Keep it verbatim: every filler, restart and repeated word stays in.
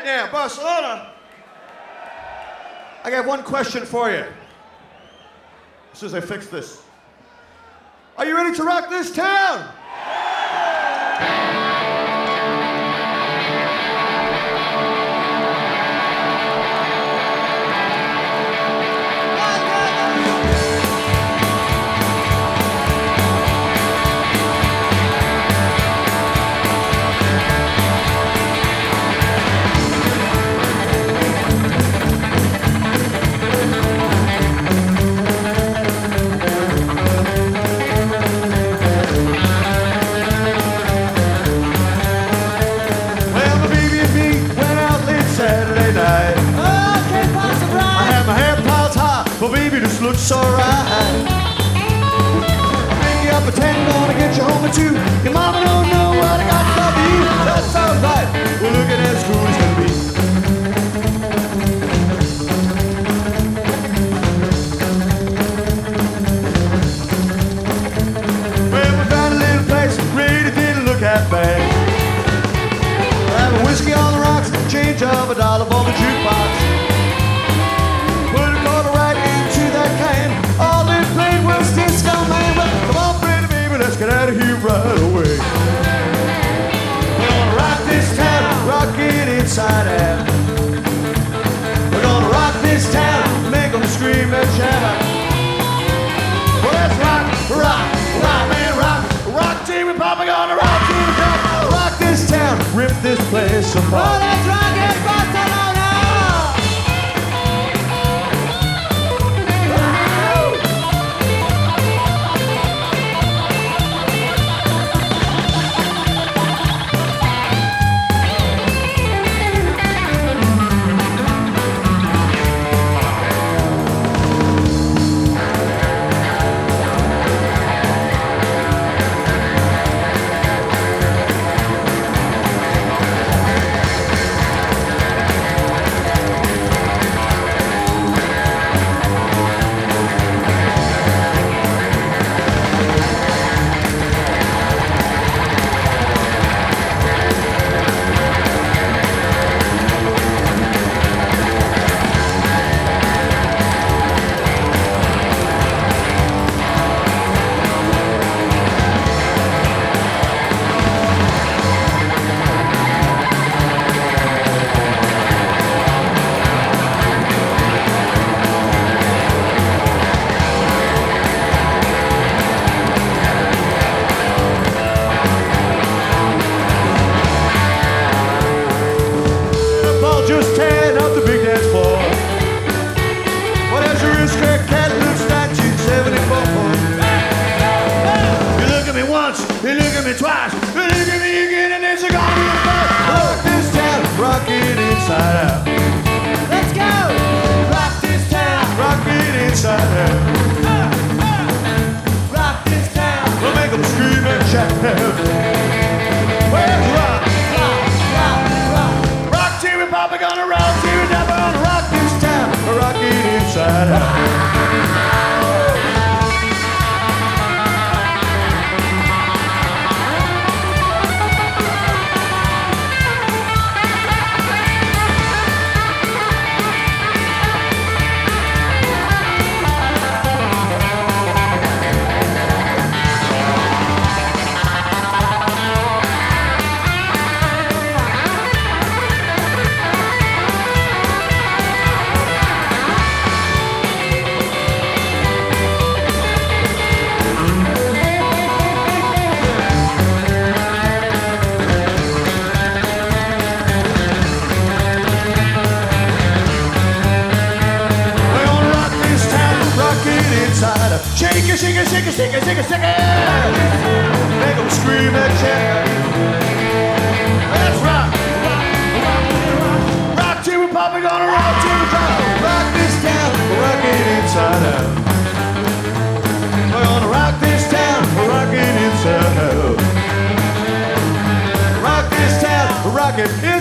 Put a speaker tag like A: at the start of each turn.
A: right now, Barcelona. I got one question for you. As soon as I fix this. Are you ready to rock this town? Looks so right. Pick you up at ten, gonna get you home at two. Your mama don't know what I got for you. That's alright. We're looking as cool as can be. Well, we found a little place, really didn't look that bad. Have a whiskey on the rocks, change of a dollar for the jukebox. All they played was Disco Man. Well, come on, pretty baby, let's get out of here right away. We're gonna rock this town, rock it inside out. We're gonna rock this town, make them scream and shout. Well, let's rock, rock, rock, man, rock. Rock team and Papa gonna rock team and rock. Rock this town, rip this place apart. Well, let's rock it, Barcelona. Shake it, shake it, shake it, shake it, shake it. Make them scream and shout. Let's rock, rock, rock, rock. Rock till we pop, we're gonna rock till we drop. Rock this town, rock it inside out. We're gonna rock this town, rock it inside out. Rock this town, rock it inside out.